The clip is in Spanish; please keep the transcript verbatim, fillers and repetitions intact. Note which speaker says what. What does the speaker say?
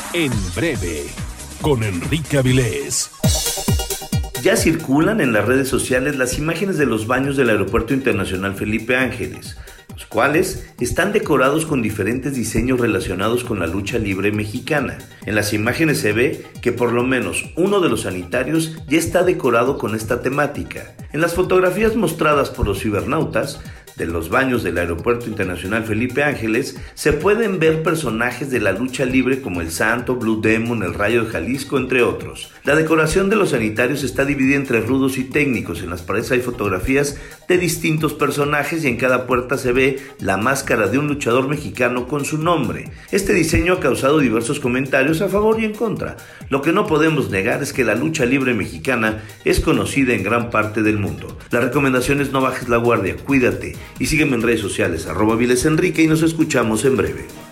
Speaker 1: En breve, con Enrique Avilés.
Speaker 2: Ya circulan en las redes sociales las imágenes de los baños del Aeropuerto Internacional Felipe Ángeles, los cuales están decorados con diferentes diseños relacionados con la lucha libre mexicana. En las imágenes se ve que por lo menos uno de los sanitarios ya está decorado con esta temática. En las fotografías mostradas por los cibernautas de los baños del Aeropuerto Internacional Felipe Ángeles se pueden ver personajes de la lucha libre como el Santo, Blue Demon, el Rayo de Jalisco, entre otros. La decoración de los sanitarios está dividida entre rudos y técnicos. En las paredes hay fotografías de distintos personajes y en cada puerta se ve la máscara de un luchador mexicano con su nombre. Este diseño ha causado diversos comentarios a favor y en contra. Lo que no podemos negar es que la lucha libre mexicana es conocida en gran parte del mundo. La recomendación es no bajes la guardia, cuídate y sígueme en redes sociales, arroba Avilés Enrique, y nos escuchamos en breve.